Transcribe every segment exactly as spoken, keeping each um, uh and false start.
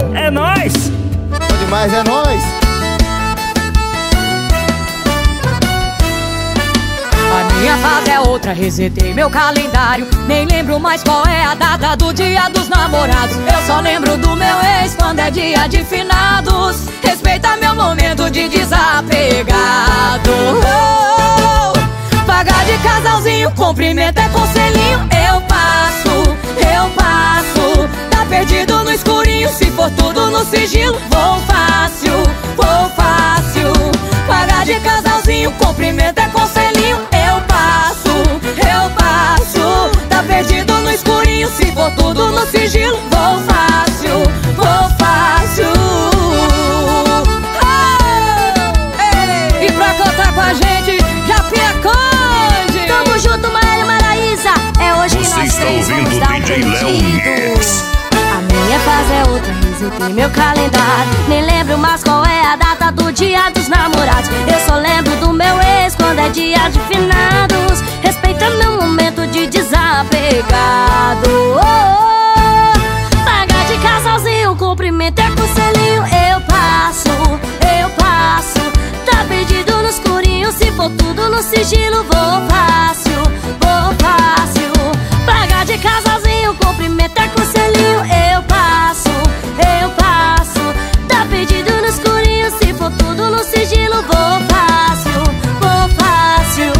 É nóis! Bom demais, é nóis! A minha fase é outra, resetei meu calendário. Nem lembro mais qual é a data do dia dos namorados. Eu só lembro do meu ex quando é dia de finados. Respeita meu momento de desapegado. Oh, pagar de casalzinho, cumprimento é conselhinho. Eu passo, eu passo. Tá perdido no escurinho, se for tudo no sigilo. Vou fácil, vou fácil. Pagar de casalzinho, cumprimento é conselhinho. Eu passo, eu passo. Tá perdido no escurinho, se for tudo no sigilo. Vou fácil, vou fácil. Oh! E pra cantar com a gente, Japinha Conde. Tamo junto, Maíra e Maraísa. É hoje que Você nós está três vamos ouvindo dar um D J Léo perdido. Mix. A minha fase é outra, resetei meu calendário. Nem lembro mais qual é a data do dia dos namorados. Eu só lembro do meu ex quando é dia de finados. Respeita meu momento de desapegado. Oh, oh. Pagar de casalzinho, cumprimento é conselhinho. Eu passo, eu passo. Tá perdido no escurinho, se for tudo no sigilo. Vou fácil, vou fácil. Pagar de casalzinho, cumprimento é conselhinho. Eu passo, eu passo. Tá perdido no escurinho, se for tudo no sigilo. Vou fácil, vou fácil.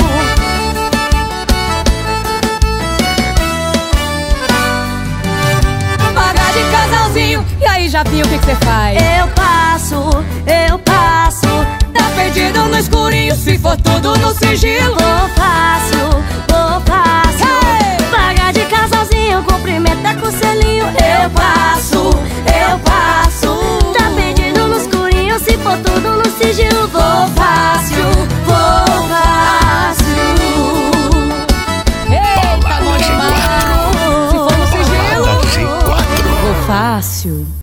Pagar de casalzinho, e aí Japinha, o que que você faz? Eu passo, eu passo. Tá perdido no escurinho, se for tudo no sigilo. Vou fácil, vou fácil. Hey! Pagar de casalzinho, cumprimento é conselhinho. Eu passo, eu passo. Tá perdido no escurinho, se for tudo no sigilo. Vou fácil, vou fácil. Eita, bom demais. Se for no sigilo, G quatro. vou fácil.